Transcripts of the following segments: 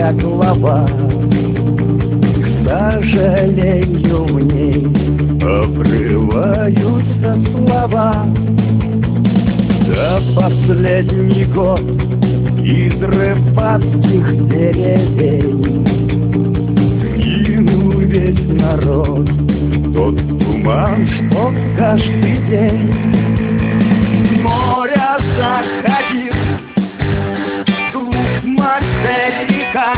глава. К сожалению, в ней обрываются слова. За последний год из рыбацких деревень сгинул весь народ. Тот туман, что каждый день с моря заходил вглубь материка.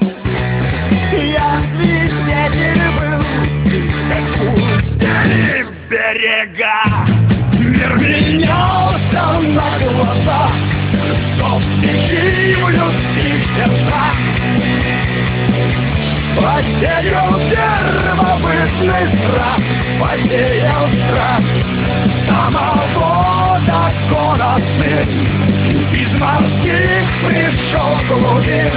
Я свидетель был, как пустили берега. Мир менялся на глазах, стоп стихий в людских сердцах. Посеял первобытный страх, посеял страх самого закона сын. Из морских пришел глубин.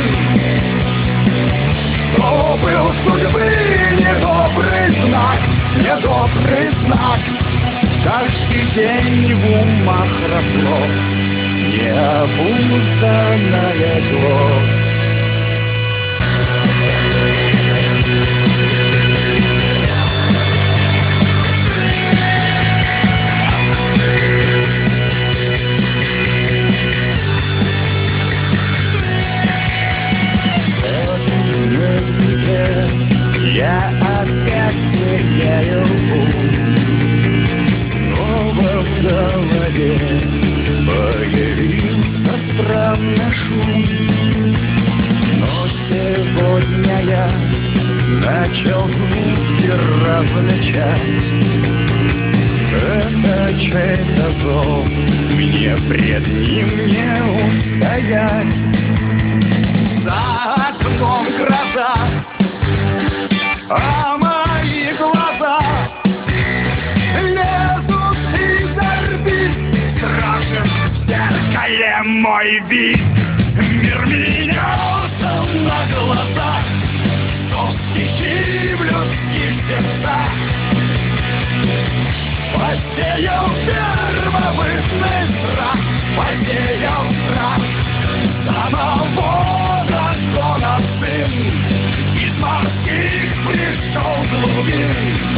То был судьбы недобрый знак, недобрый знак. Каждый день в умах росло необузданное зло. Я опять теряю ум. Снова в голове появился странный шум. Но сегодня я начал звуки различать. Это чей-то зов, мне пред ним не устоять. За окном гроза, а мои глаза лезут из орбит. Страшен в зеркале мой вид. Мир менялся на глазах, стоп стихий в людских сердцах. Посеял первобытный страх, посеял страх самого закона сын. Из морских пришел глубин.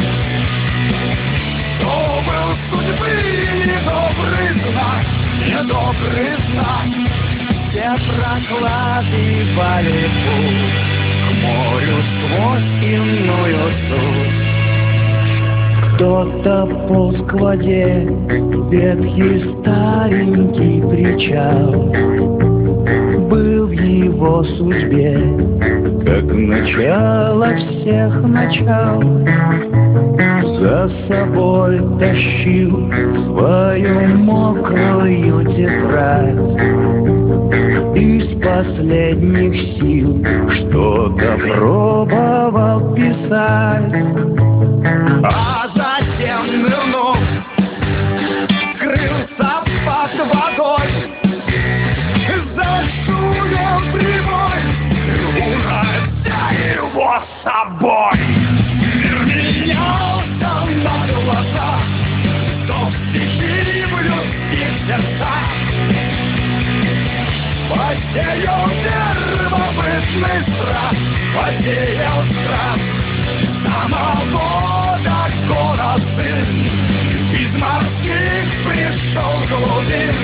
То был судьбы недобрый знак, недобрый знак. Все прокладывали путь к морю сквозь иную суть. Кто-то полз к воде, ветхий старенький причал был в его судьбе, как начало всех начал. За собой тащил свою мокрую тетрадь из последних сил, что-то пробовал писать. А затем нырнув, скрылся под водой. За шумом прибой унося его с собой. Мир менялся на глазах, стоп стихий в людских сердцах. Посеял первобытный страх, посеял страх самого закона сын. Из морских пришел глубин.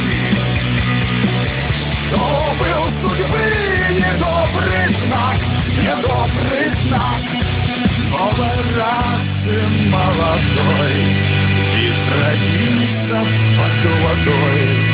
То был судьбы недобрый знак, недобрый знак. Новой расы молодой, ведь родился под водой.